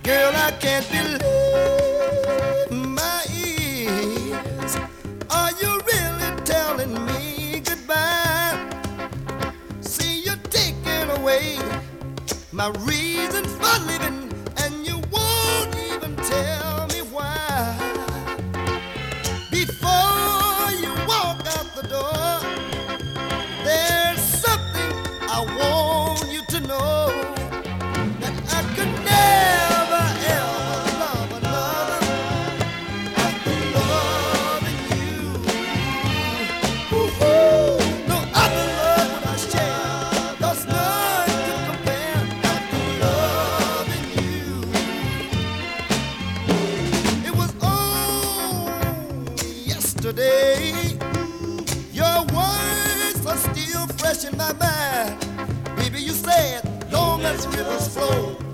Girl, I can't believe my ears. Are you really telling me goodbye? See, you're taking away my reason for living, and you won't even tell me why. Before you walk out the door, there's something I want you to know, that I could never ever love another after loving you. Ooh, no other love would I share, 'cause none could compare after loving you. It was only yesterday. Your words are still fresh in my mind. Baby, you said, long as rivers flow,